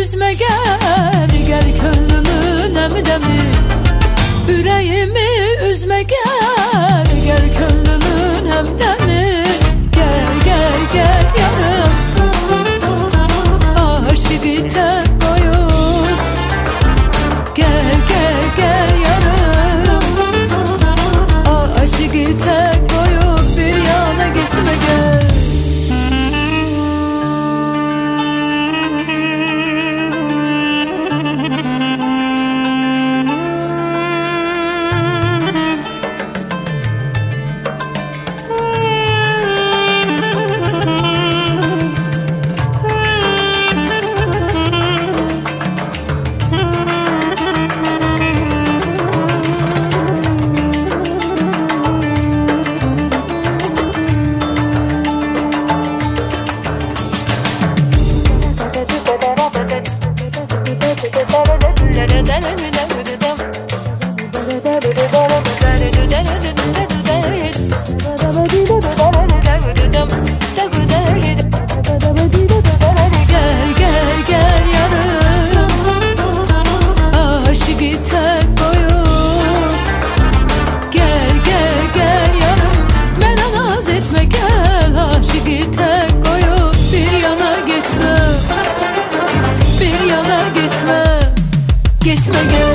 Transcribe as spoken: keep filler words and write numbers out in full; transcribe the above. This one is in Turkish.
üzme gel, gel könlümün emdemi. Yüreğimi üzme gel, gel könlümün emdemi. Gel gel gel yarım, aşığı tek koyup. Gel gel gel yarım, aşığı tek koyup bir yana gitme gel. Gel gel gel yarım, aşığı tek koyup. Gel gel gel yarım, bana naz etme gel, aşığı tek koyup bir yana gitme, bir yana gitme, gitme gel.